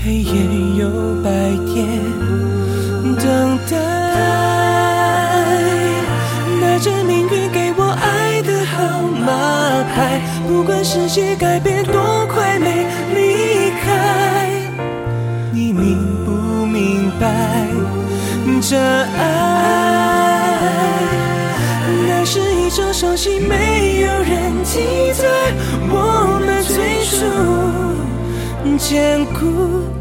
黑夜有白天等待，拿着命运给我爱的号码牌，不管世界改变多快没离开，你明不明白？这爱乃是一场伤心，没有人替代我们最初坚固